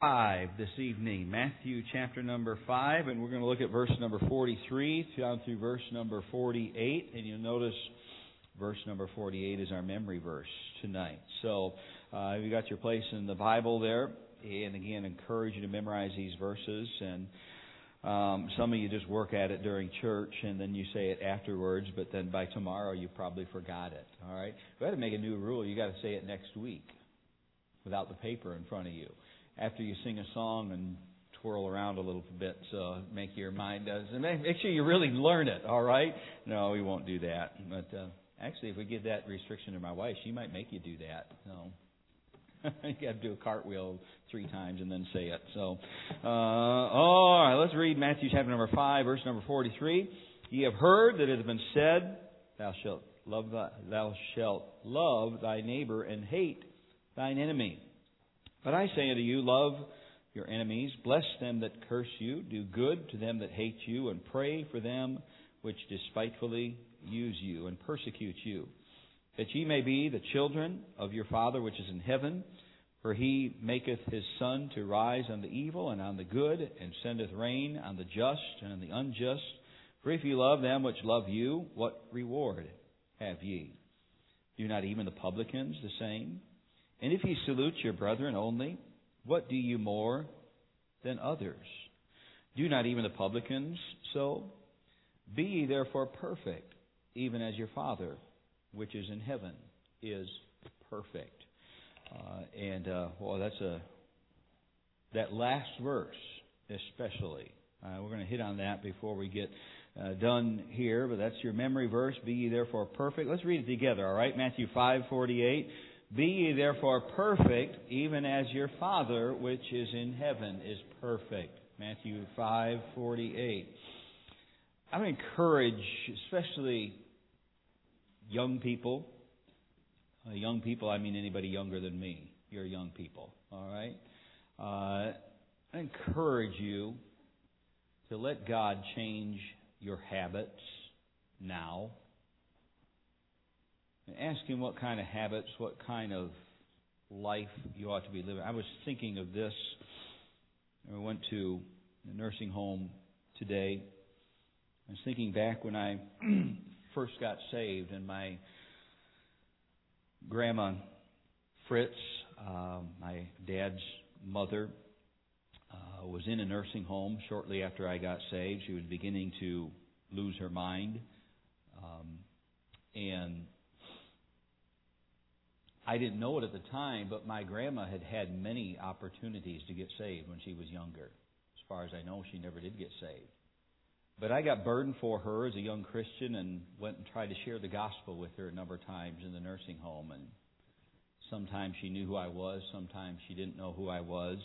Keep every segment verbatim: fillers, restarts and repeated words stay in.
five this evening, Matthew chapter number five, and we're going to look at verse number forty-three down through verse number forty-eight, and you'll notice verse number forty-eight is our memory verse tonight. So uh, you got your place in the Bible there, and again, encourage you to memorize these verses, and um, some of you just work at it during church, and then you say it afterwards, but then by tomorrow you probably forgot it, all right? We got to make a new rule. You got to say it next week without the paper in front of you. After you sing a song and twirl around a little bit, so make your mind does, and make sure you really learn it. All right? No, we won't do that. But uh, actually, if we give that restriction to my wife, she might make you do that. So you got to do a cartwheel three times and then say it. So, uh, all right, let's read Matthew chapter number five, verse number forty-three. Ye have heard that it has been said, "Thou shalt love thy, thou shalt love thy neighbor and hate thine enemy." But I say unto you, love your enemies, bless them that curse you, do good to them that hate you, and pray for them which despitefully use you and persecute you, that ye may be the children of your Father which is in heaven. For he maketh his sun to rise on the evil and on the good, and sendeth rain on the just and on the unjust. For if ye love them which love you, what reward have ye? Do not even the publicans the same? And if ye salute your brethren only, what do you more than others? Do not even the publicans so? Be ye therefore perfect, even as your Father, which is in heaven, is perfect. Uh, and uh, well, that's a that last verse especially. Uh, we're going to hit on that before we get uh, done here, but that's your memory verse. Be ye therefore perfect. Let's read it together. All right, Matthew five forty-eight. Be ye therefore perfect, even as your Father which is in heaven is perfect. Matthew five forty-eight. I would encourage, especially young people. Uh, young people, I mean anybody younger than me. You're young people, all right? Uh, I encourage you to let God change your habits now. And ask Him what kind of habits, what kind of life you ought to be living. I was thinking of this. I went to a nursing home today. I was thinking back when I first got saved, and my grandma Fritz, uh, my dad's mother, uh, was in a nursing home shortly after I got saved. She was beginning to lose her mind. Um, and I didn't know it at the time, but my grandma had had many opportunities to get saved when she was younger. As far as I know, she never did get saved. But I got burdened for her as a young Christian and went and tried to share the gospel with her a number of times in the nursing home. And sometimes she knew who I was, sometimes she didn't know who I was.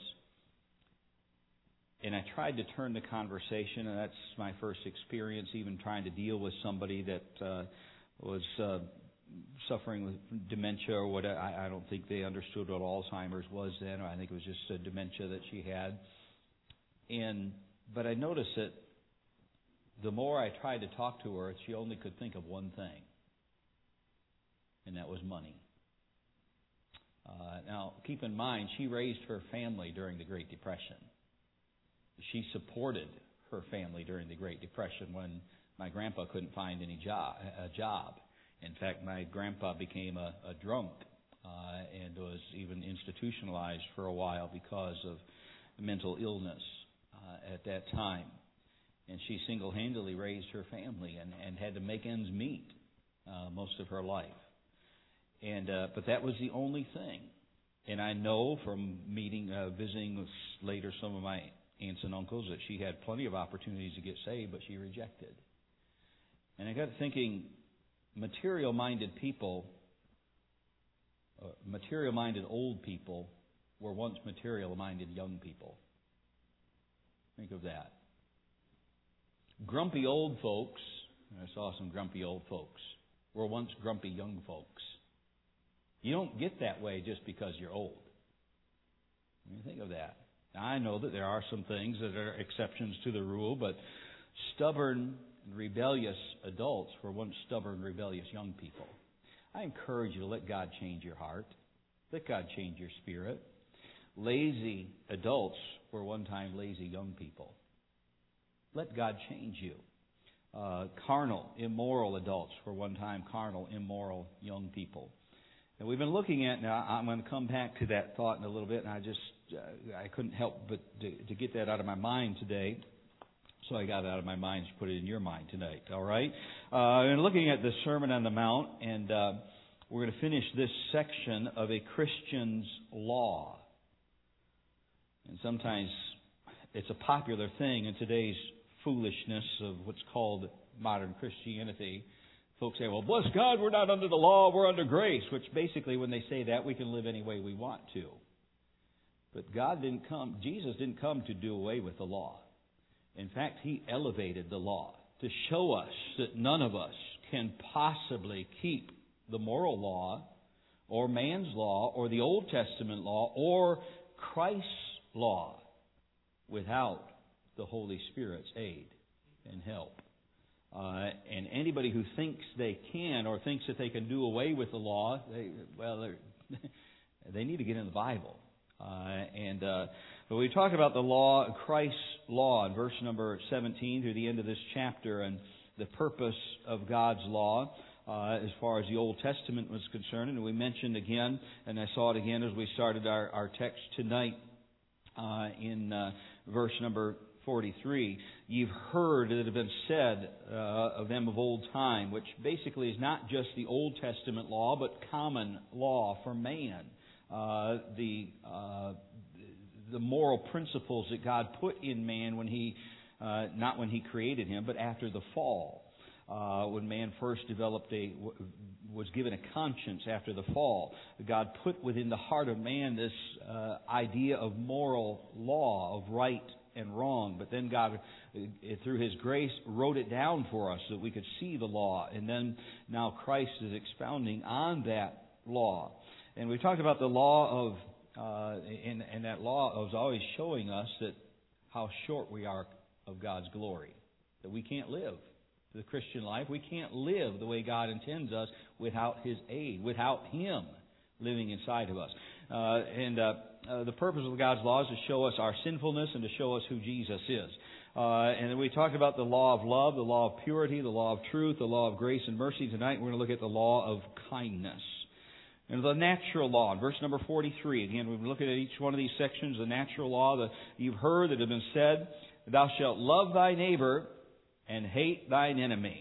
And I tried to turn the conversation, and that's my first experience, even trying to deal with somebody that uh, was Uh, suffering with dementia or what. I, I don't think they understood what Alzheimer's was then. I think it was just a dementia that she had. And but I noticed that the more I tried to talk to her, she only could think of one thing, and that was money. Uh, now, keep in mind, she raised her family during the Great Depression. She supported her family during the Great Depression when my grandpa couldn't find any job, a job. In fact, my grandpa became a, a drunk uh, and was even institutionalized for a while because of mental illness uh, at that time. And she single-handedly raised her family and, and had to make ends meet uh, most of her life. And uh, but that was the only thing. And I know from meeting, uh, visiting with later some of my aunts and uncles that she had plenty of opportunities to get saved, but she rejected. And I got thinking, material-minded people, uh, material-minded old people were once material-minded young people. Think of that. Grumpy old folks, I saw some grumpy old folks, were once grumpy young folks. You don't get that way just because you're old. I mean, think of that. Now, I know that there are some things that are exceptions to the rule, but stubborn and rebellious adults were once stubborn, rebellious young people. I encourage you to let God change your heart. Let God change your spirit. Lazy adults were one time lazy young people. Let God change you. Uh, carnal, immoral adults were one time carnal, immoral young people. And we've been looking at, now I'm going to come back to that thought in a little bit, and I just, uh, I couldn't help but to, to get that out of my mind today. So I got it out of my mind to put it in your mind tonight, all right? Uh, and looking at the Sermon on the Mount, and uh, we're going to finish this section of a Christian's law. And sometimes it's a popular thing in today's foolishness of what's called modern Christianity. Folks say, well, bless God, we're not under the law, we're under grace. Which basically, when they say that, we can live any way we want to. But God didn't come, Jesus didn't come to do away with the law. In fact, He elevated the law to show us that none of us can possibly keep the moral law or man's law or the Old Testament law or Christ's law without the Holy Spirit's aid and help. Uh, and anybody who thinks they can or thinks that they can do away with the law, they, well, they need to get in the Bible. Uh, and uh, but we talk about the law, Christ's law, in verse number seventeen through the end of this chapter, and the purpose of God's law uh, as far as the Old Testament was concerned. And we mentioned again, and I saw it again as we started our, our text tonight uh, in uh, verse number forty-three. You've heard that it have been said uh, of them of old time, which basically is not just the Old Testament law, but common law for man. Uh, the uh, the moral principles that God put in man when He, uh, not when He created him, but after the fall. Uh, when man first developed a, was given a conscience after the fall. God put within the heart of man this uh, idea of moral law, of right and wrong. But then God, through His grace, wrote it down for us so that we could see the law. And then now Christ is expounding on that law. And we talked about the law of, uh, and, and that law was always showing us that how short we are of God's glory. That we can't live the Christian life. We can't live the way God intends us without His aid, without Him living inside of us. Uh, and uh, uh, the purpose of God's law is to show us our sinfulness and to show us who Jesus is. Uh, and then we talked about the law of love, the law of purity, the law of truth, the law of grace and mercy. Tonight we're going to look at the law of kindness. And the natural law, in verse number forty-three. Again, we've been looking at each one of these sections. The natural law that you've heard that have been said, thou shalt love thy neighbor and hate thine enemy.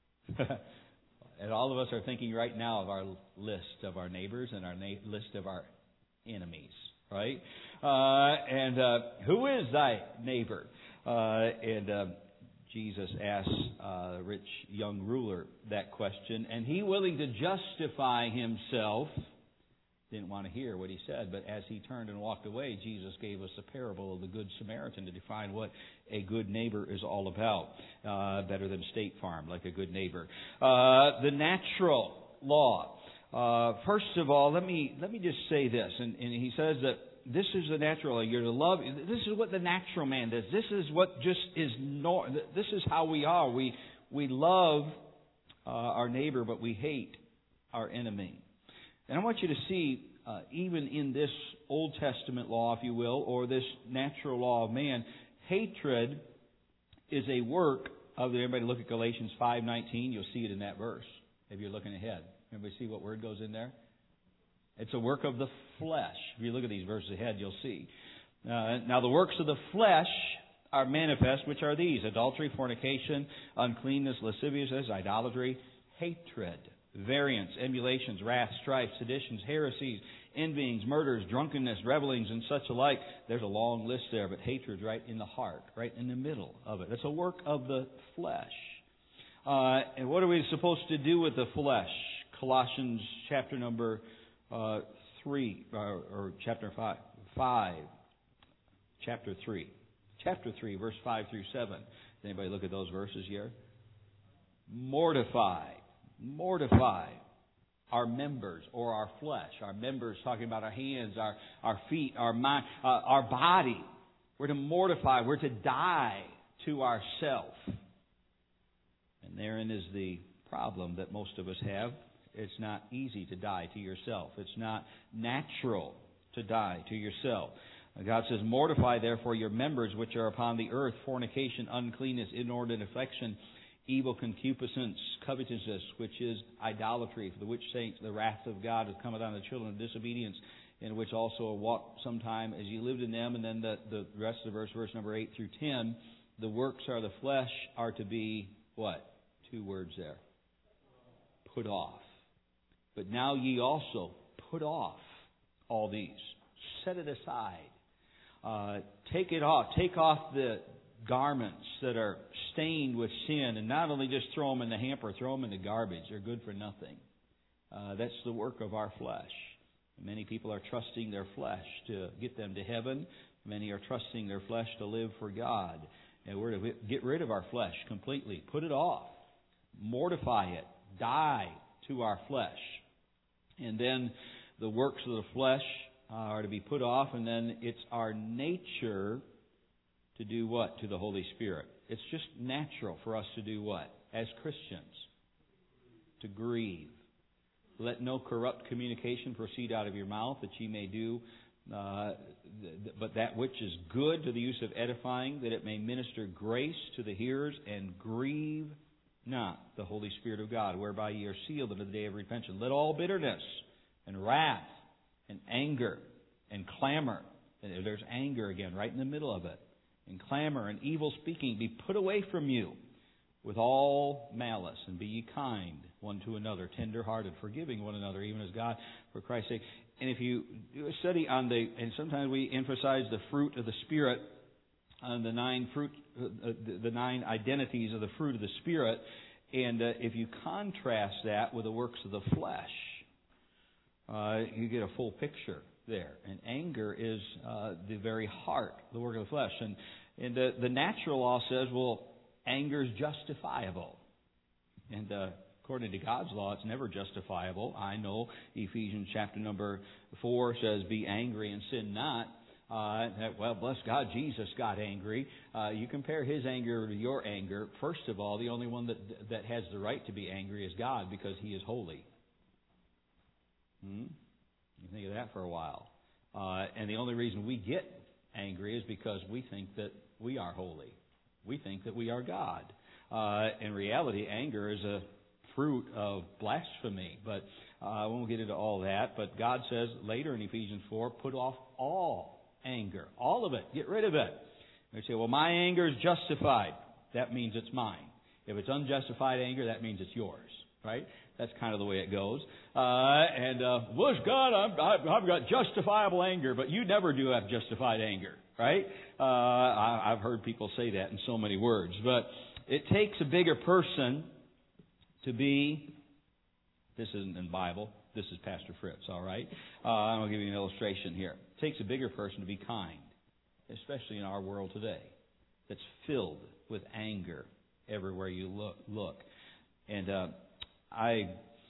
And all of us are thinking right now of our list of our neighbors and our na- list of our enemies, right? Uh, and uh, who is thy neighbor? Uh, and uh, Jesus asked uh, the rich young ruler that question, and he, willing to justify himself, didn't want to hear what he said. But as he turned and walked away, Jesus gave us a parable of the Good Samaritan to define what a good neighbor is all about. Uh, better than State Farm, like a good neighbor. Uh, the natural law. Uh, first of all, let me let me just say this, and, and he says that this is the natural law. You're to love. This is what the natural man does. This is what just is. Nor, this is how we are. We we love uh, our neighbor, but we hate our enemy. And I want you to see, uh, even in this Old Testament law, if you will, or this natural law of man, hatred is a work of the. Everybody look at Galatians five nineteen. You'll see it in that verse if you're looking ahead. Everybody see what word goes in there? It's a work of the flesh. If you look at these verses ahead, you'll see. Uh, now, the works of the flesh are manifest, which are these: adultery, fornication, uncleanness, lasciviousness, idolatry, hatred, variance, emulations, wrath, strife, seditions, heresies, envyings, murders, drunkenness, revelings, and such alike. There's a long list there, but hatred's right in the heart, right in the middle of it. That's a work of the flesh. Uh, and what are we supposed to do with the flesh? Colossians chapter number uh, three, or, or chapter five, five, chapter three, chapter three, verse five through seven. Does anybody look at those verses here? Mortify, mortify our members or our flesh. Our members, talking about our hands, our our feet, our mind, uh, our body. We're to mortify. We're to die to ourself. And therein is the problem that most of us have. It's not easy to die to yourself. It's not natural to die to yourself. God says, mortify therefore your members which are upon the earth, fornication, uncleanness, inordinate affection, evil concupiscence, covetousness, which is idolatry, for the which sakes the wrath of God has come upon the children of disobedience, in which also walked sometime as ye lived in them. And then the, the rest of the verse, verse number eight through ten, the works are the flesh are to be, what? Two words there. Put off. But now ye also put off all these. Set it aside. Uh, take it off. Take off the garments that are stained with sin, and not only just throw them in the hamper, throw them in the garbage. They're good for nothing. Uh, that's the work of our flesh. Many people are trusting their flesh to get them to heaven. Many are trusting their flesh to live for God. And we're to get rid of our flesh completely. Put it off. Mortify it. Die to our flesh. And then the works of the flesh uh, are to be put off. And then it's our nature to do what to the Holy Spirit? It's just natural for us to do what? As Christians. To grieve. Let no corrupt communication proceed out of your mouth, that ye may do uh, th- but that which is good to the use of edifying, that it may minister grace to the hearers, and grieve not the Holy Spirit of God, whereby ye are sealed unto the day of repentance. Let all bitterness and wrath and anger and clamor, and there's anger again right in the middle of it, and clamor and evil speaking be put away from you with all malice, and be ye kind one to another, tender-hearted, forgiving one another, even as God, for Christ's sake. And if you do a study on the, and sometimes we emphasize the fruit of the Spirit, on the nine fruit, uh, the, the nine identities of the fruit of the Spirit, and uh, if you contrast that with the works of the flesh, uh, you get a full picture there. And anger is uh, the very heart, the work of the flesh. And, and uh, the natural law says, well, anger is justifiable. And uh, according to God's law, it's never justifiable. I know Ephesians chapter number four says, be angry and sin not. Uh, well, bless God, Jesus got angry. Uh, you compare His anger to your anger. First of all, the only one that that has the right to be angry is God, because He is holy. Hmm? You think of that for a while. Uh, and the only reason we get angry is because we think that we are holy. We think that we are God. Uh, in reality, anger is a fruit of blasphemy. But uh, I won't get into all that. But God says later in Ephesians four, put off all anger. All of it. Get rid of it. They say, well, my anger is justified. That means it's mine. If it's unjustified anger, that means it's yours. Right? That's kind of the way it goes. Uh, and, uh, bless God, I've, I've, I've got justifiable anger, but you never do have justified anger. Right? Uh, I, I've heard people say that in so many words. But it takes a bigger person to be, this isn't in the Bible, this is Pastor Fritz, all right? Uh, I'm going to give you an illustration here. It takes a bigger person to be kind, especially in our world today, that's filled with anger everywhere you look. look. And uh, I...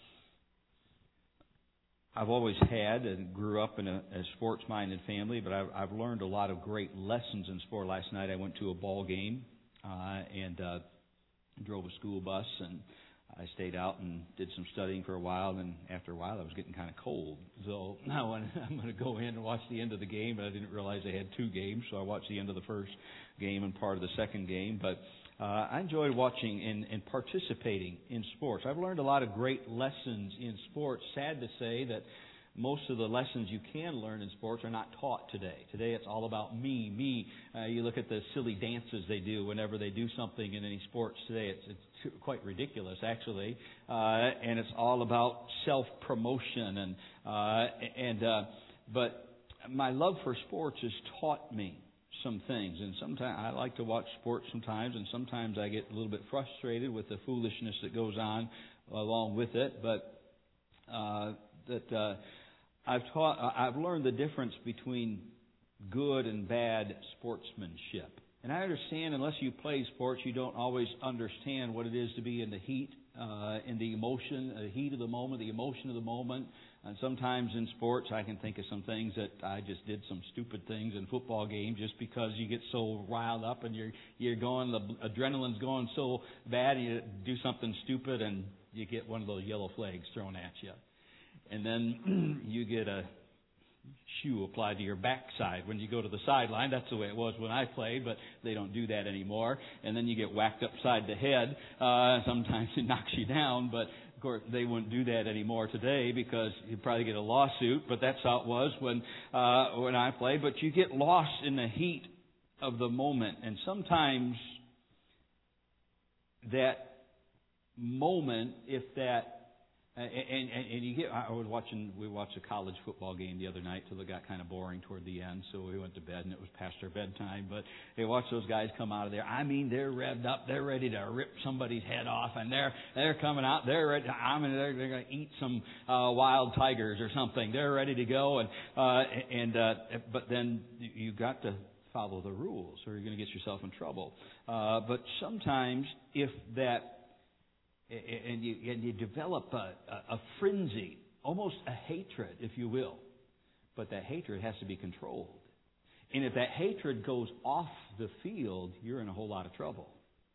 I've always had and grew up in a, a sports-minded family, but I've, I've learned a lot of great lessons in sport. Last night I went to a ball game uh, and uh, drove a school bus, and I stayed out and did some studying for a while. And after a while, I was getting kind of cold. So now I'm going to go in and watch the end of the game, but I didn't realize they had two games, so I watched the end of the first game and part of the second game. But Uh, I enjoy watching and, and participating in sports. I've learned a lot of great lessons in sports. Sad to say that most of the lessons you can learn in sports are not taught today. Today it's all about me, me. Uh, you look at the silly dances they do whenever they do something in any sports today. It's, it's quite ridiculous, actually. Uh, and it's all about self-promotion. And, uh, and uh, but my love for sports has taught me some things, and sometimes I like to watch sports sometimes, and sometimes I get a little bit frustrated with the foolishness that goes on along with it. But uh, that uh, I've taught, I've learned the difference between good and bad sportsmanship. And I understand, unless you play sports, you don't always understand what it is to be in the heat, uh, in the emotion, the heat of the moment, the emotion of the moment. And sometimes in sports, I can think of some things that I just did some stupid things in football games just because you get so riled up and you're you're going, the adrenaline's going so bad, and you do something stupid and you get one of those yellow flags thrown at you. And then you get a shoe applied to your backside when you go to the sideline. That's the way it was when I played, but they don't do that anymore. And then you get whacked upside the head. Uh, sometimes it knocks you down, but of course they wouldn't do that anymore today because you'd probably get a lawsuit. But that's how it was when uh, when I played. But you get lost in the heat of the moment, and sometimes that moment, if that And, and, and you get, I was watching, we watched a college football game the other night till it got kind of boring toward the end, so we went to bed and it was past our bedtime. But they watched those guys come out of there. I mean, they're revved up. They're ready to rip somebody's head off, and they're they're coming out. They're ready. I mean, they're, they're going to eat some uh, wild tigers or something. They're ready to go. And uh, and uh, but then you got to follow the rules, or you're going to get yourself in trouble. Uh, but sometimes, if that And you, and you develop a, a, a frenzy, almost a hatred, if you will. But that hatred has to be controlled. And if that hatred goes off the field, you're in a whole lot of trouble.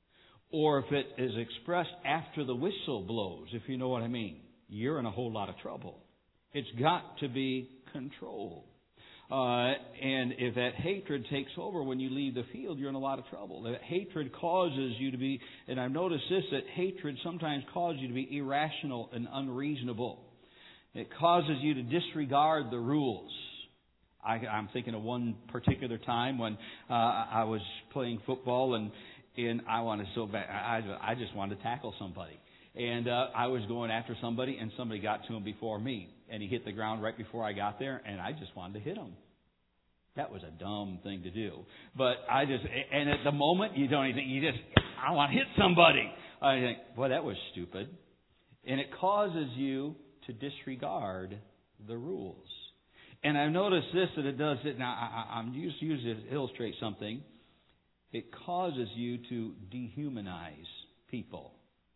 Or if it is expressed after the whistle blows, if you know what I mean, you're in a whole lot of trouble. It's got to be controlled. Uh, and if that hatred takes over when you leave the field, you're in a lot of trouble. That hatred causes you to be, and I've noticed this, that hatred sometimes causes you to be irrational and unreasonable. It causes you to disregard the rules. I, I'm thinking of one particular time when uh, I was playing football, and, and I wanted so bad, I, I just wanted to tackle somebody. And uh, I was going after somebody, and somebody got to him before me. And he hit the ground right before I got there, and I just wanted to hit him. That was a dumb thing to do. But I just, and at the moment, you don't even, you just, I want to hit somebody. I think, boy, that was stupid. And it causes you to disregard the rules. And I've noticed this, that it does it. Now, I, I'm used to use it to illustrate something. It causes you to dehumanize people.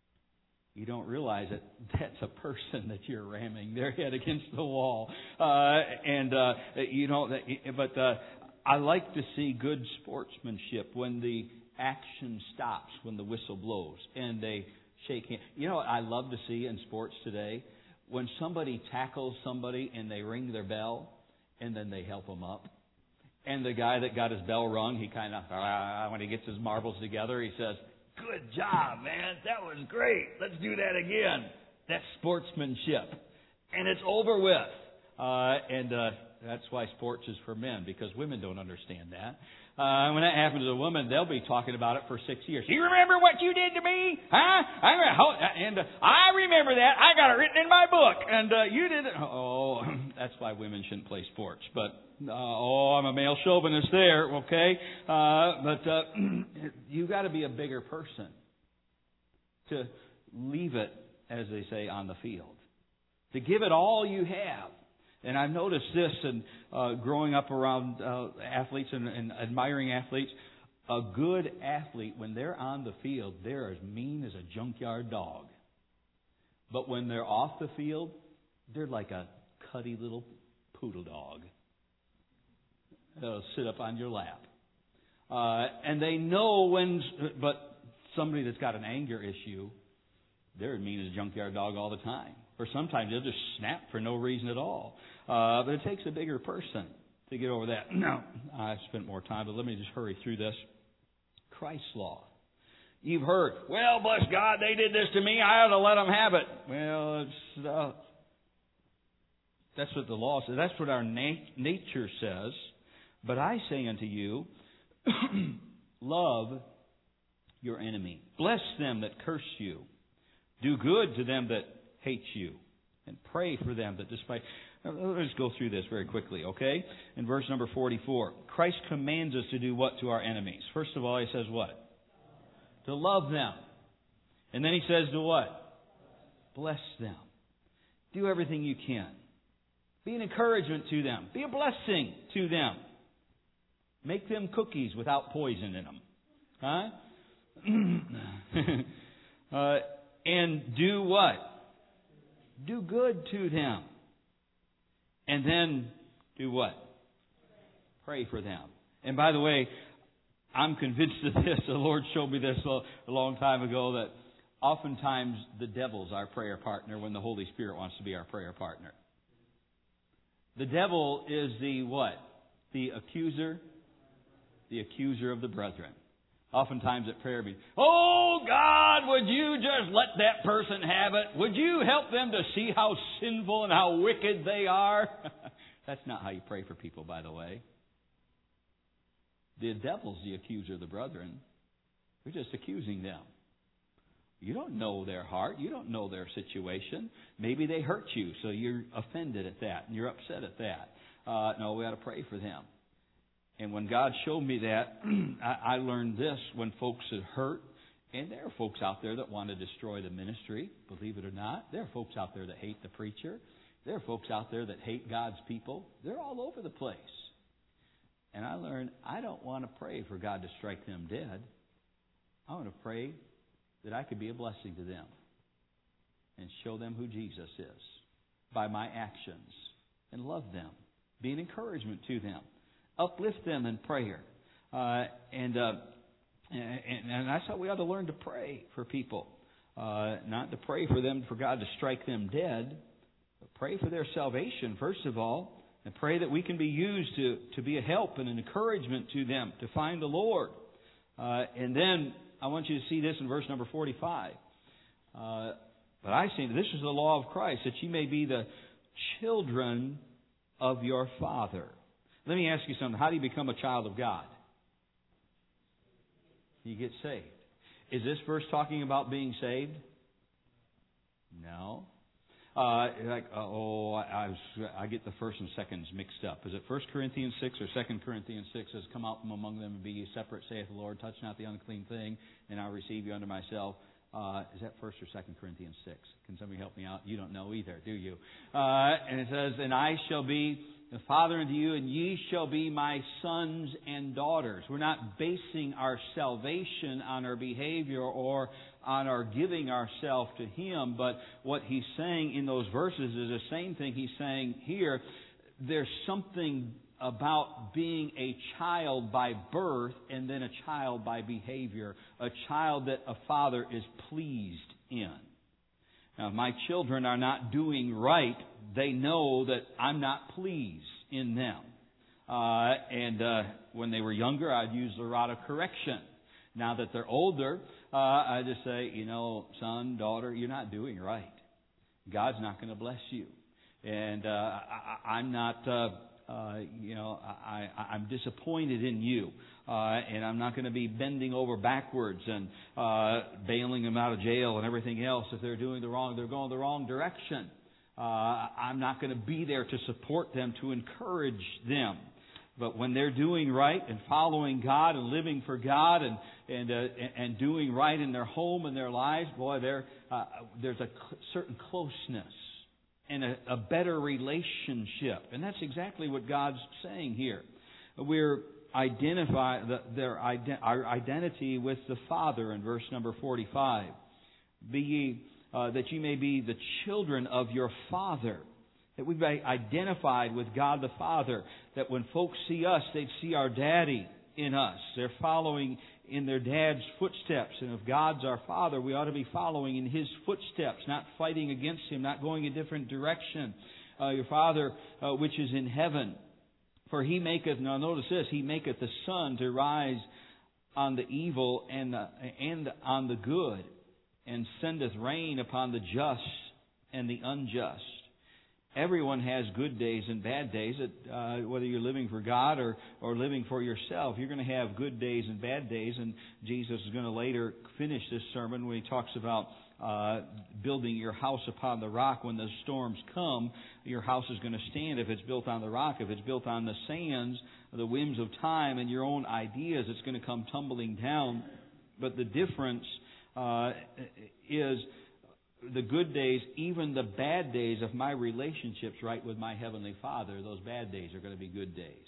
You don't realize that that's a person that you're ramming their head against the wall. Uh, and, uh, you know, but uh, I like to see good sportsmanship when the action stops, when the whistle blows, and they shake hands. You know what I love to see in sports today? When somebody tackles somebody and they ring their bell, and then they help them up. And the guy that got his bell rung, he kind of, uh, when he gets his marbles together, he says, "Good job, man. That was great. Let's do that again." That's sportsmanship. And it's over with. Uh, and uh, that's why sports is for men, because women don't understand that. Uh, when that happens to a woman, they'll be talking about it for six years. "You remember what you did to me? Huh? I, and uh, I remember that. I got it written in my book. And uh, you did it." Oh, that's why women shouldn't play sports. But, uh, oh, I'm a male chauvinist there, okay? Uh, but uh, you got to be a bigger person to leave it, as they say, on the field. To give it all you have. And I've noticed this in uh, growing up around uh, athletes and, and admiring athletes. A good athlete, when they're on the field, they're as mean as a junkyard dog. But when they're off the field, they're like a cutty little poodle dog. They'll sit up on your lap. Uh, and they know when, but somebody that's got an anger issue, they're as mean as a junkyard dog all the time. Or sometimes they'll just snap for no reason at all. Uh, but it takes a bigger person to get over that. Now, I've spent more time, but let me just hurry through this. Christ's law. You've heard, "Well, bless God, they did this to me. I ought to let them have it." Well, it's, uh, that's what the law says. That's what our nat- nature says. But I say unto you, love your enemy. Bless them that curse you. Do good to them that hate you. And pray for them that despise. Let's go through this very quickly, okay? In verse number forty-four, Christ commands us to do what to our enemies? First of all, He says what? To love them. And then He says to what? Bless them. Do everything you can. Be an encouragement to them. Be a blessing to them. Make them cookies without poison in them. Huh? uh, and do what? Do good to them. And then do what? Pray for them. And by the way, I'm convinced of this. The Lord showed me this a long time ago, that oftentimes the devil's our prayer partner when the Holy Spirit wants to be our prayer partner. The devil is the what? The accuser? The accuser of the brethren. Oftentimes at prayer meetings, oh God, would you just let that person have it? Would you help them to see how sinful and how wicked they are? That's not how you pray for people, by the way. The devil's the accuser of the brethren. You're just accusing them. You don't know their heart. You don't know their situation. Maybe they hurt you, so you're offended at that, and you're upset at that. Uh, no, we ought to pray for them. And when God showed me that, I, I learned this when folks are hurt. And there are folks out there that want to destroy the ministry, believe it or not. There are folks out there that hate the preacher. There are folks out there that hate God's people. They're all over the place. And I learned I don't want to pray for God to strike them dead. I want to pray that I could be a blessing to them and show them who Jesus is by my actions and love them, be an encouragement to them, uplift them in prayer. Uh, and, uh, and and that's how we ought to learn to pray for people. Uh, not to pray for them, for God to strike them dead, but pray for their salvation, first of all, and pray that we can be used to, to be a help and an encouragement to them to find the Lord. Uh, and then I want you to see this in verse number forty-five. Uh, but I say, this is the law of Christ, that ye may be the children of your Father. Let me ask you something. How do you become a child of God? You get saved. Is this verse talking about being saved? No. Uh, like, uh, oh, I, I, was, I get the first and seconds mixed up. Is it First Corinthians six or Second Corinthians six? Says, come out from among them and be ye separate, saith the Lord. Touch not the unclean thing, and I'll receive you unto myself. Uh, is that First or Second Corinthians six? Can somebody help me out? You don't know either, do you? Uh, and it says, and I shall be the Father unto you, and ye shall be my sons and daughters. We're not basing our salvation on our behavior or on our giving ourselves to Him, but what He's saying in those verses is the same thing He's saying here. There's something about being a child by birth and then a child by behavior, a child that a father is pleased in. Now, if my children are not doing right, they know that I'm not pleased in them. Uh, and uh, when they were younger, I'd use the rod of correction. Now that they're older, uh, I just say, you know, son, daughter, you're not doing right. God's not going to bless you. And uh, I, I'm not, uh, uh, you know, I, I'm disappointed in you. Uh, and I'm not going to be bending over backwards and uh, bailing them out of jail and everything else if they're doing the wrong, they're going the wrong direction. Uh, I'm not going to be there to support them, to encourage them. But when they're doing right and following God and living for God and and uh, and doing right in their home and their lives, boy, there uh, there's a cl- certain closeness and a, a better relationship, and that's exactly what God's saying here. We're identify the, their our identity with the Father in verse number forty-five. Be ye uh, that ye may be the children of your Father. That we be identified with God the Father. That when folks see us, they'd see our daddy in us. They're following in their dad's footsteps. And if God's our Father, we ought to be following in His footsteps, not fighting against Him, not going a different direction. Uh, your Father, uh, which is in heaven. For He maketh, now notice this, He maketh the sun to rise on the evil and, the, and on the good, and sendeth rain upon the just and the unjust. Everyone has good days and bad days. Uh, whether you're living for God or, or living for yourself, you're going to have good days and bad days. And Jesus is going to later finish this sermon when He talks about uh, building your house upon the rock. When the storms come, your house is going to stand if it's built on the rock. If it's built on the sands, the whims of time and your own ideas, it's going to come tumbling down. But the difference uh, is the good days, even the bad days of my relationships right with my Heavenly Father, those bad days are going to be good days.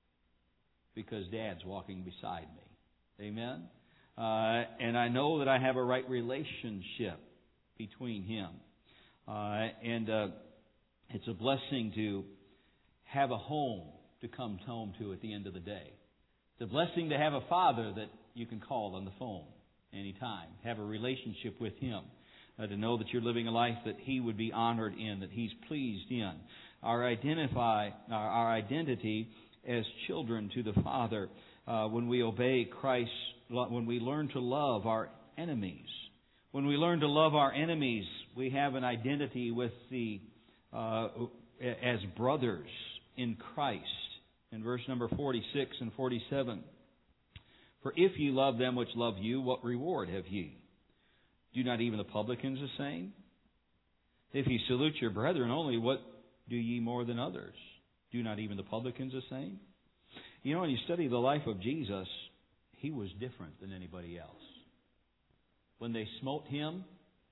Because Dad's walking beside me. Amen? Uh, and I know that I have a right relationship between Him. Uh, and uh, it's a blessing to have a home to come home to at the end of the day. It's a blessing to have a Father that you can call on the phone anytime. Have a relationship with Him. Uh, to know that you're living a life that He would be honored in, that He's pleased in. our identify our, our identity as children to the Father. Uh, when we obey Christ, when we learn to love our enemies. When we learn to love our enemies, we have an identity with the uh, as brothers in Christ. In verse number forty-six and forty-seven, for if ye love them which love you, what reward have ye? Do not even the publicans the same? If ye salute your brethren only, what do ye more than others? Do not even the publicans the same? You know, when you study the life of Jesus, He was different than anybody else. When they smote Him,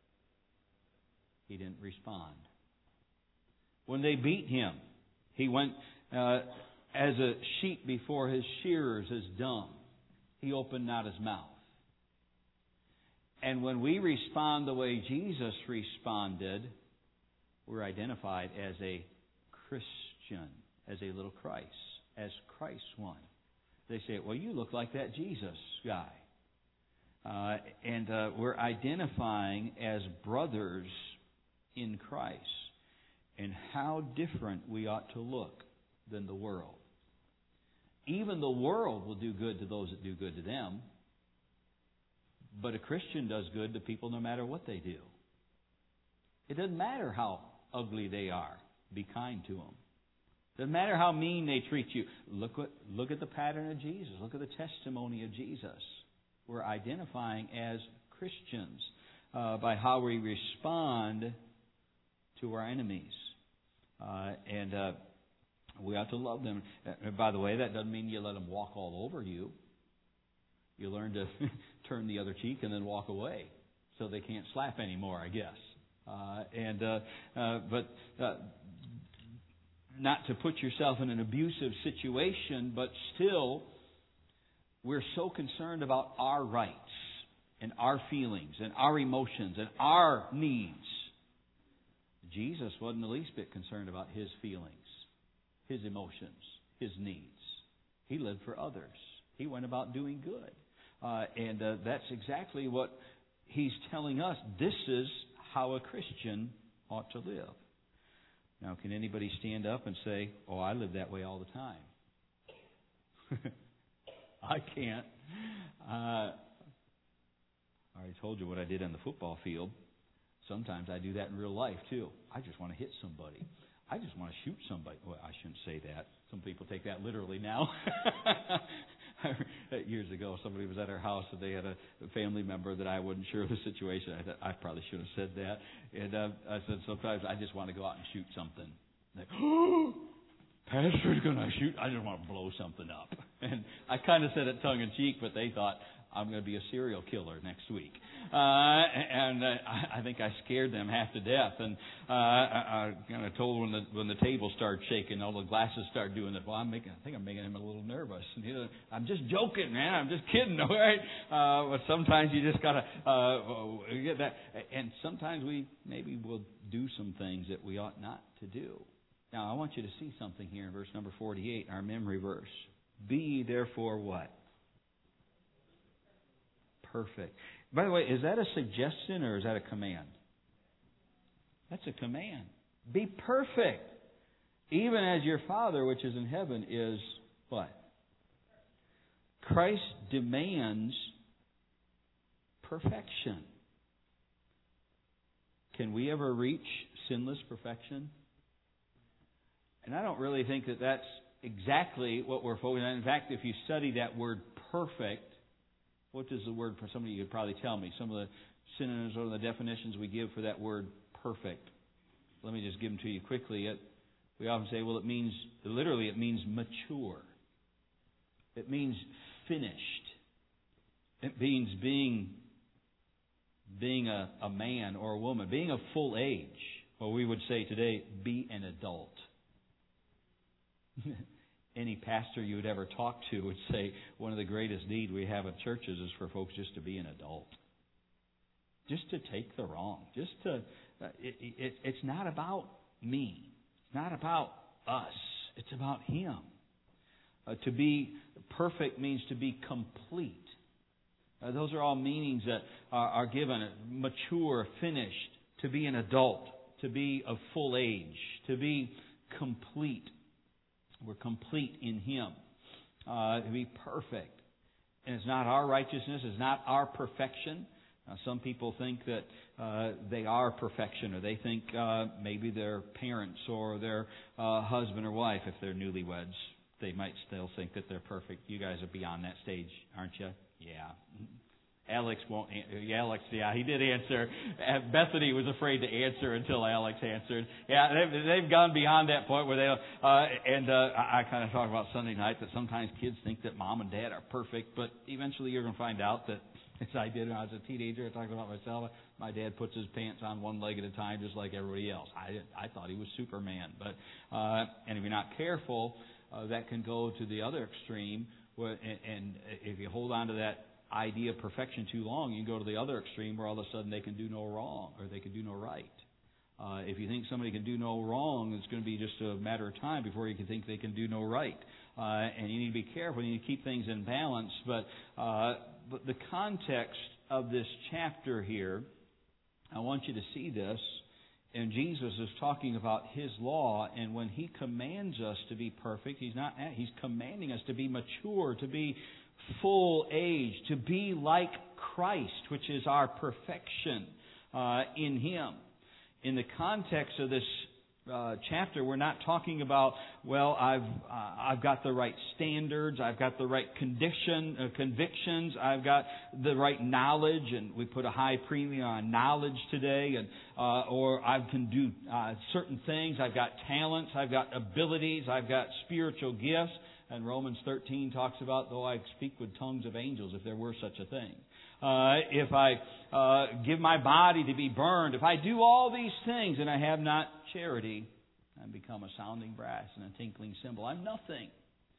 He didn't respond. When they beat Him, He went uh, as a sheep before his shearers is dumb. He opened not His mouth. And when we respond the way Jesus responded, we're identified as a Christian, as a little Christ, as Christ one. They say, well, you look like that Jesus guy. Uh, and uh, we're identifying as brothers in Christ, and how different we ought to look than the world. Even the world will do good to those that do good to them, but a Christian does good to people no matter what they do. It doesn't matter how ugly they are. Be kind to them. Doesn't matter how mean they treat you. Look what, look at the pattern of Jesus. Look at the testimony of Jesus. We're identifying as Christians uh, by how we respond to our enemies. Uh, and uh, we ought to love them. Uh, by the way, that doesn't mean you let them walk all over you. You learn to turn the other cheek and then walk away so they can't slap anymore, I guess. Uh, and uh, uh, But uh, not to put yourself in an abusive situation, but still, we're so concerned about our rights and our feelings and our emotions and our needs. Jesus wasn't the least bit concerned about His feelings, His emotions, His needs. He lived for others. He went about doing good. Uh, and uh, that's exactly what He's telling us. This is how a Christian ought to live. Now, can anybody stand up and say, oh, I live that way all the time? I can't. Uh, I already told you what I did on the football field. Sometimes I do that in real life, too. I just want to hit somebody. I just want to shoot somebody. Well, I shouldn't say that. Some people take that literally now. Years ago, somebody was at our house and they had a family member that I wasn't sure of the situation. I thought, I probably should have said that. And uh, I said, sometimes I just want to go out and shoot something. Like, oh, Pastor's going to shoot. I just want to blow something up. And I kind of said it tongue-in-cheek, but they thought, I'm going to be a serial killer next week. Uh, and uh, I think I scared them half to death. And uh, I, I kind of told when the when the table started shaking, all the glasses started doing it. Well, I'm making, I think I'm making him a little nervous. And he said, I'm just joking, man. I'm just kidding, all right? Uh, but sometimes you just got to uh, get that. And sometimes we maybe will do some things that we ought not to do. Now, I want you to see something here in verse number forty-eight, our memory verse. Be ye therefore what? Perfect. By the way, is that a suggestion or is that a command? That's a command. Be perfect, even as your Father which is in heaven is what? Christ demands perfection. Can we ever reach sinless perfection? And I don't really think that that's exactly what we're focusing on. In fact, if you study that word perfect, what is the word for somebody you could probably tell me? Some of the synonyms or the definitions we give for that word perfect. Let me just give them to you quickly. It, we often say, well, it means, literally, it means mature. It means finished. It means being, being a, a man or a woman, being of full age. Or we would say today, be an adult. Any pastor you would ever talk to would say one of the greatest needs we have in churches is for folks just to be an adult. Just to take the wrong. Just to, uh, it, it, it's not about me. It's not about us. It's about Him. Uh, to be perfect means to be complete. Uh, those are all meanings that are, are given. Mature, finished, to be an adult, to be of full age, to be complete. We're complete in Him. Uh, to be perfect. And it's not our righteousness, it's not our perfection. Now, some people think that uh, they are perfection, or they think uh, maybe their parents or their uh, husband or wife, if they're newlyweds, they might still think that they're perfect. You guys are beyond that stage, aren't you? Yeah. Alex won't. Alex, yeah, he did answer. Bethany was afraid to answer until Alex answered. Yeah, they've, they've gone beyond that point where they. Uh, and uh, I, I kind of talk about Sunday night that sometimes kids think that mom and dad are perfect, but eventually you're going to find out that, as I did when I was a teenager, I talked about myself. My dad puts his pants on one leg at a time, just like everybody else. I I thought he was Superman, but uh, and if you're not careful, uh, that can go to the other extreme. Where, and, and if you hold on to that idea of perfection too long, you can go to the other extreme where all of a sudden they can do no wrong or they can do no right. Uh, if you think somebody can do no wrong, it's going to be just a matter of time before you can think they can do no right. Uh, and you need to be careful. You need to keep things in balance. But uh, but the context of this chapter here, I want you to see this. And Jesus is talking about His law, and when He commands us to be perfect, He's not. He's commanding us to be mature, to be full age, to be like Christ, which is our perfection uh, in Him. In the context of this uh, chapter, we're not talking about, well, I've uh, I've got the right standards, I've got the right condition, uh, convictions, I've got the right knowledge, and we put a high premium on knowledge today, and uh, or I can do uh, certain things, I've got talents, I've got abilities, I've got spiritual gifts. And Romans thirteen talks about, though I speak with tongues of angels, if there were such a thing. Uh, if I uh, give my body to be burned, if I do all these things and I have not charity, I become a sounding brass and a tinkling cymbal. I'm nothing.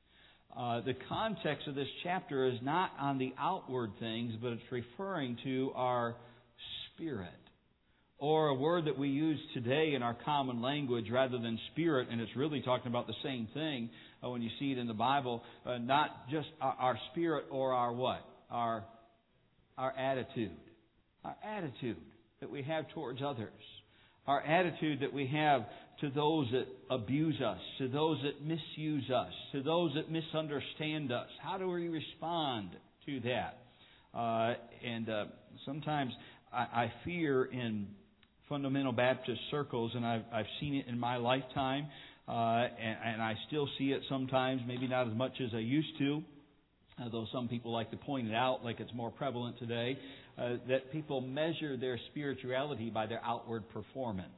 Uh, the context of this chapter is not on the outward things, but it's referring to our spirit. Or a word that we use today in our common language rather than spirit, and it's really talking about the same thing uh, when you see it in the Bible, uh, not just our, our spirit or our what? Our, our attitude. Our attitude that we have towards others. Our attitude that we have to those that abuse us, to those that misuse us, to those that misunderstand us. How do we respond to that? Uh, and uh, sometimes I, I fear in fundamental Baptist circles, and I've, I've seen it in my lifetime, uh, and, and I still see it sometimes, maybe not as much as I used to, although some people like to point it out like it's more prevalent today, uh, that people measure their spirituality by their outward performance.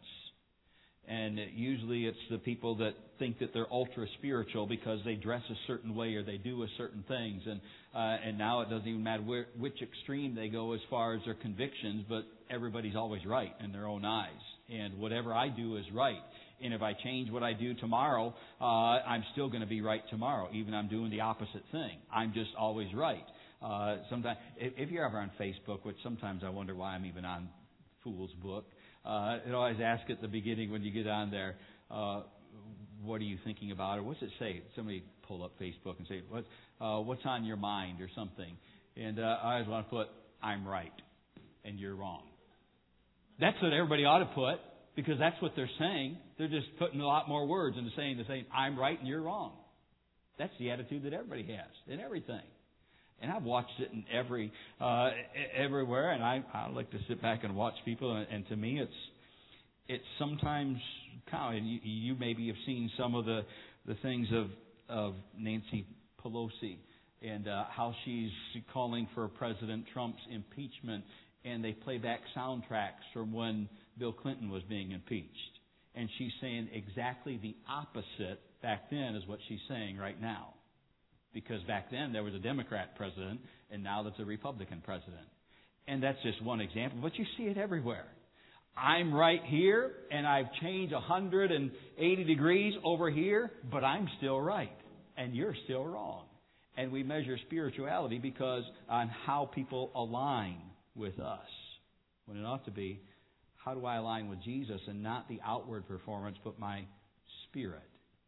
And usually it's the people that think that they're ultra spiritual because they dress a certain way or they do a certain things. And uh, and now it doesn't even matter where, which extreme they go as far as their convictions, but everybody's always right in their own eyes. And whatever I do is right. And if I change what I do tomorrow, uh, I'm still going to be right tomorrow, even if I'm doing the opposite thing. I'm just always right. Uh, sometimes, if, if you're ever on Facebook, which sometimes I wonder why I'm even on Fool's Book, Uh, it always ask at the beginning when you get on there, uh, what are you thinking about? Or what's it say? Somebody pull up Facebook and say, what, uh, what's on your mind or something? And uh, I always want to put, I'm right and you're wrong. That's what everybody ought to put because that's what they're saying. They're just putting a lot more words into saying the same, I'm right and you're wrong. That's the attitude that everybody has in everything. And I've watched it in every uh, everywhere, and I, I like to sit back and watch people. And, and to me, it's it's sometimes kind of. You, you maybe have seen some of the, the things of of Nancy Pelosi and uh, how she's calling for President Trump's impeachment, and they play back soundtracks from when Bill Clinton was being impeached, and she's saying exactly the opposite back then is what she's saying right now. Because back then there was a Democrat president, and now there's a Republican president. And that's just one example, but you see it everywhere. I'm right here, and I've changed one hundred eighty degrees over here, but I'm still right, and you're still wrong. And we measure spirituality because on how people align with us. When it ought to be, how do I align with Jesus, and not the outward performance, but my spirit?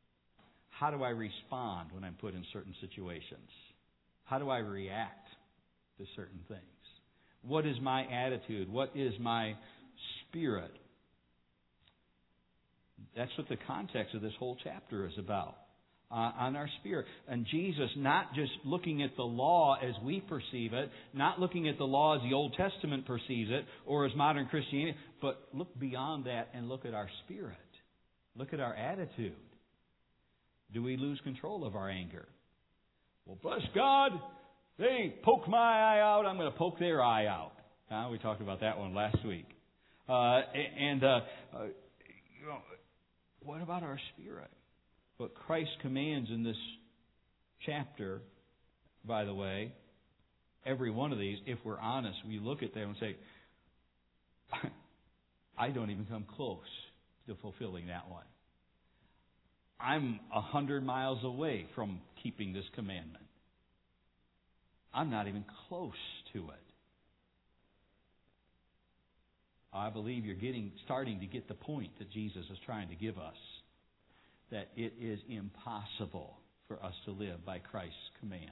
How do I respond when I'm put in certain situations? How do I react to certain things? What is my attitude? What is my spirit? That's what the context of this whole chapter is about. Uh, on our spirit. And Jesus, not just looking at the law as we perceive it, not looking at the law as the Old Testament perceives it, or as modern Christianity, but look beyond that and look at our spirit. Look at our attitude. Do we lose control of our anger? Well, bless God, they poke my eye out, I'm going to poke their eye out. Uh, we talked about that one last week. Uh, and, uh, uh, you know, what about our spirit? What Christ commands in this chapter, by the way, every one of these, if we're honest, we look at them and say, I don't even come close to fulfilling that one. I'm a hundred miles away from keeping this commandment. I'm not even close to it. I believe you're getting starting to get the point that Jesus is trying to give us. That it is impossible for us to live by Christ's commands.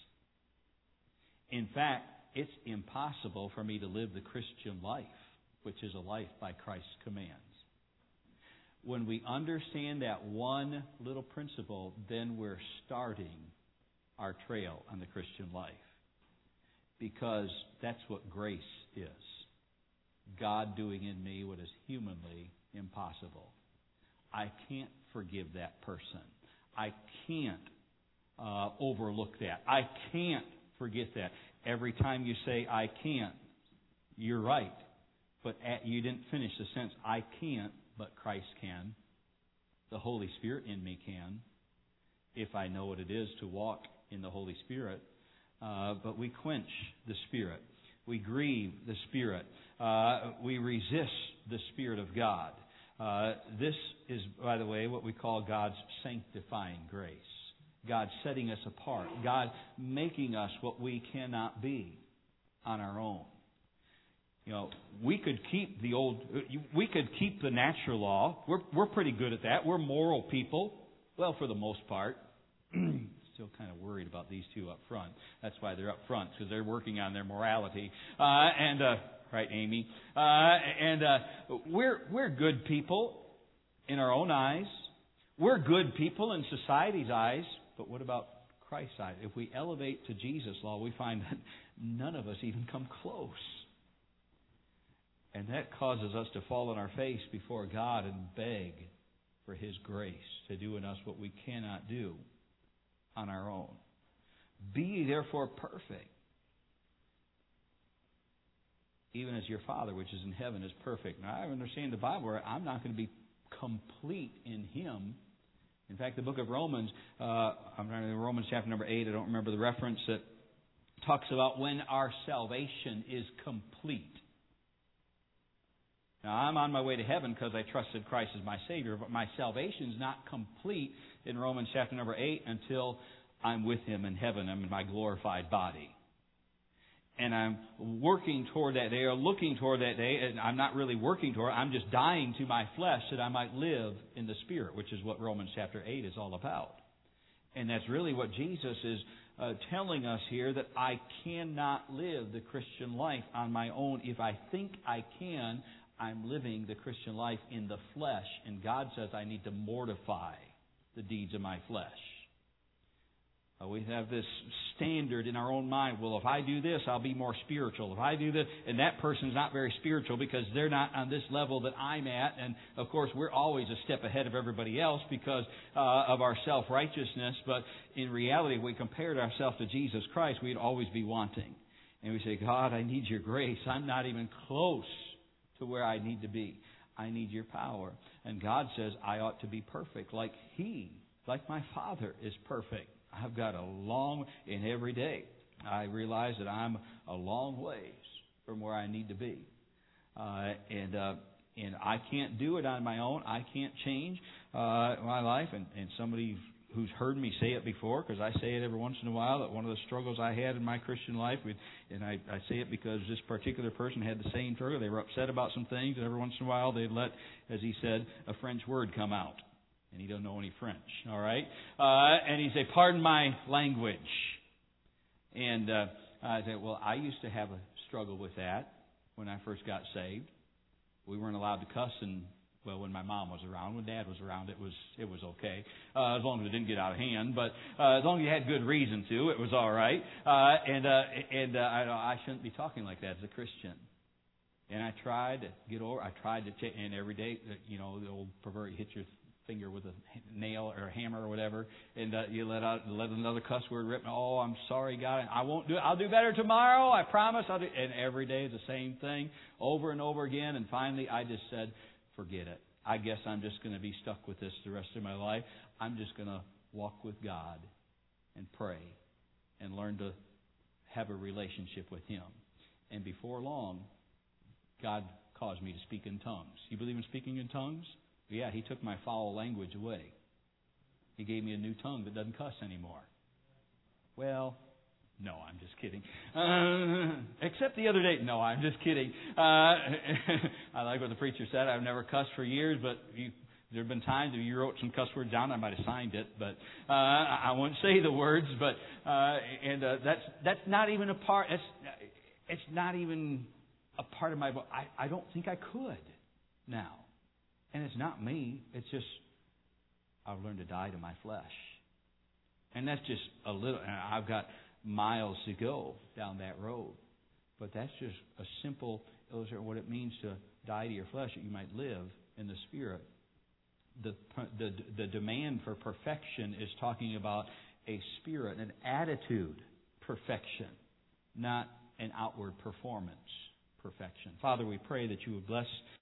In fact, it's impossible for me to live the Christian life, which is a life by Christ's commands. When we understand that one little principle, then we're starting our trail on the Christian life. Because that's what grace is. God doing in me what is humanly impossible. I can't forgive that person. I can't uh, overlook that. I can't forget that. Every time you say, I can't, you're right. But at, you didn't finish the sentence. I can't, but Christ can. The Holy Spirit in me can, if I know what it is to walk in the Holy Spirit. Uh, but we quench the Spirit. We grieve the Spirit. Uh, we resist the Spirit of God. Uh, this is, by the way, what we call God's sanctifying grace. God setting us apart. God making us what we cannot be on our own. You know, we could keep the old, we could keep the natural law. We're we're pretty good at that. We're moral people. Well, for the most part. Still kind of worried about these two up front. That's why they're up front, because they're working on their morality. Uh, and uh, right, Amy. Uh, and uh, we're we're good people in our own eyes. We're good people in society's eyes. But what about Christ's eyes? If we elevate to Jesus' law, we find that none of us even come close. And that causes us to fall on our face before God and beg for His grace to do in us what we cannot do on our own. Be ye therefore perfect, even as your Father which is in heaven is perfect. Now, I understand the Bible where I'm not going to be complete in Him. In fact, the book of Romans, uh, I'm in Romans chapter number eight, I don't remember the reference, that talks about when our salvation is complete. Now, I'm on my way to heaven because I trusted Christ as my Savior, but my salvation is not complete in Romans chapter number eight until I'm with Him in heaven. I'm in my glorified body. And I'm working toward that day, or looking toward that day, and I'm not really working toward it. I'm just dying to my flesh that I might live in the Spirit, which is what Romans chapter eight is all about. And that's really what Jesus is uh, telling us here, that I cannot live the Christian life on my own. If I think I can, I'm living the Christian life in the flesh, and God says I need to mortify the deeds of my flesh. Uh, we have this standard in our own mind. Well, if I do this, I'll be more spiritual. If I do this, and that person's not very spiritual because they're not on this level that I'm at. And, of course, we're always a step ahead of everybody else because uh, of our self-righteousness. But in reality, if we compared ourselves to Jesus Christ, we'd always be wanting. And we say, God, I need your grace. I'm not even close to where I need to be. I need your power. And God says I ought to be perfect like He, like my Father is perfect. I've got a long, in every day, I realize that I'm a long ways from where I need to be. Uh, and uh, and I can't do it on my own. I can't change uh, my life. And, and somebody who's heard me say it before, because I say it every once in a while, that one of the struggles I had in my Christian life, and I, I say it because this particular person had the same struggle. They were upset about some things, and every once in a while they'd let, as he said, a French word come out. And he don't know any French, all right? Uh, and he'd say, pardon my language. And uh, I said, well, I used to have a struggle with that when I first got saved. We weren't allowed to cuss in Well, when my mom was around, when Dad was around, it was it was okay, uh, as long as it didn't get out of hand. But uh, as long as you had good reason to, it was all right. Uh, and uh, and uh, I, I shouldn't be talking like that as a Christian. And I tried to get over. I tried to, ch- and every day, you know, the old pervert, you hit your finger with a nail or a hammer or whatever, and uh, you let out let another cuss word rip. Oh, I'm sorry, God. I won't do it. I'll do better tomorrow. I promise. I'll do. And every day is the same thing, over and over again. And finally, I just said, forget it. I guess I'm just going to be stuck with this the rest of my life. I'm just going to walk with God and pray and learn to have a relationship with Him. And before long, God caused me to speak in tongues. You believe in speaking in tongues? Yeah, He took my foul language away. He gave me a new tongue that doesn't cuss anymore. Well, no, I'm just kidding. Uh, except the other day. No, I'm just kidding. Uh, I like what the preacher said. I've never cussed for years, but you, there have been times that you wrote some cuss words down. I might have signed it, but uh, I won't say the words. But uh, and uh, that's that's not even a part. It's it's not even a part of my. I I don't think I could now. And it's not me. It's just I've learned to die to my flesh. And that's just a little. And I've got miles to go down that road. But that's just a simple illustration of what it means to die to your flesh, that you might live in the Spirit. The, the, the demand for perfection is talking about a spirit, an attitude perfection, not an outward performance perfection. Father, we pray that you would bless